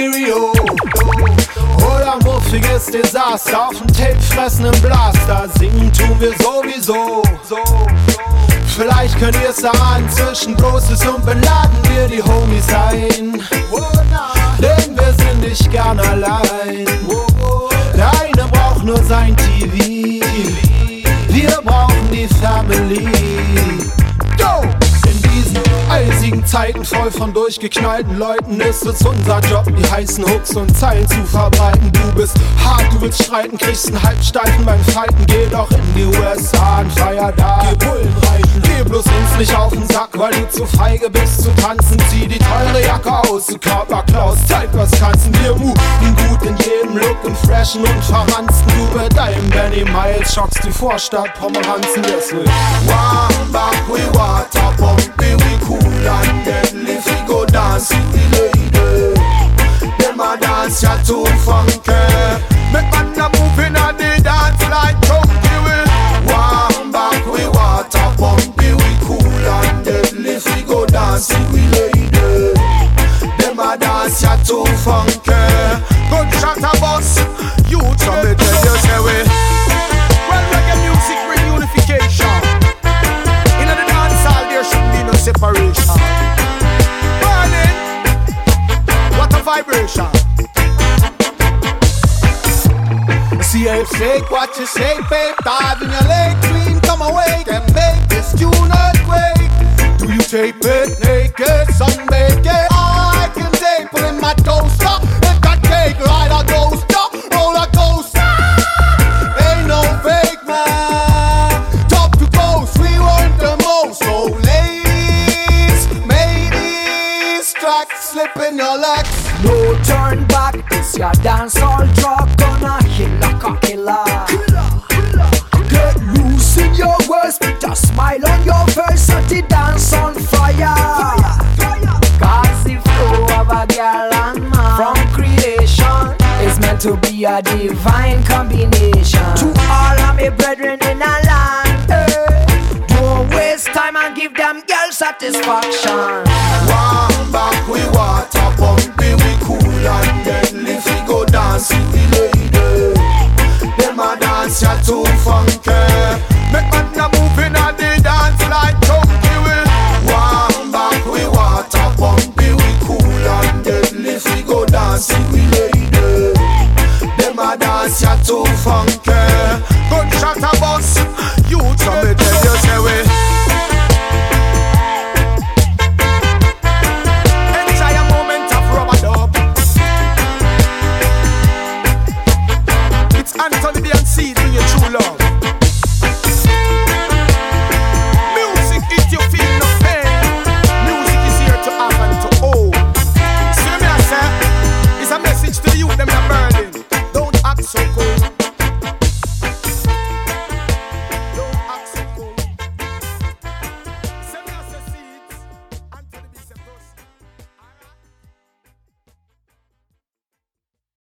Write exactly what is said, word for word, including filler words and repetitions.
Stereo. Oder muffiges Desaster, auf dem Tape fressenden Blaster. Singen tun wir sowieso. Vielleicht könnt ihr's ahnen, zwischen Großes und Bin Laden wir die Homies sein. Denn wir sind nicht gern allein. Der eine braucht nur sein T V, wir brauchen die Family. Go! In diesen eisigen Zeiten voll von durchgeknallten Leuten ist es unser Job, die heißen Hooks und Zeilen zu verbreiten. Du bist hart, du willst streiten, kriegst einen Halbsteifen beim Fighten. Geh doch in die U S A und feier da. Geh Bullen reiten, geh bloß uns nicht auf den Sack, weil du zu feige bist zu tanzen. Zieh die teure Jacke aus, du Körperklaus, zeig was kannst. Wir moven gut in jedem Look und freshen und verranzen. Du bei deinem Benny Miles schockst die Vorstadt Pomeranzen. Deswegen One back we water pumpy, we cool and deadly. If we go dance with the lady, them a dance ya too funky. Make man a move in a the dance like chunky. We one back we water pumpy, we cool and deadly. If we go dance with the lady, them a dance ya too funky. Good shot a bus, you so me tell you say we. Well, reggae music bring unification. In the dance hall there shouldn't be no separation. Burning, what a vibration. see it shake, watch it shake, babe. Dive in your leg, clean, come away, and make this tune earthquake. Do you tape it naked, sunbaked? Yeah, I can tape it in my toaster. If that cake ride a coaster, roller coaster. Ain't no fake man, top to coast, we want the most. So ladies, ladies, track slip in your legs. No turn back, it's your dancehall drop. Gonna kill like a killer. Get loose in your words, put a smile on your face, set the dance on fire. Cause the flow of a girl and man from creation is meant to be a divine combination. To all of my brethren in a land, eh, don't waste time and give them girl satisfaction. One back we water pumpy, we cool and deadly. If we go dance with the lady, them a dance ya too funky. Make man a move in a the dance like chunky. We one back we water pumpy, we cool and deadly. If we go dance with the lady, them a dance ya too funky.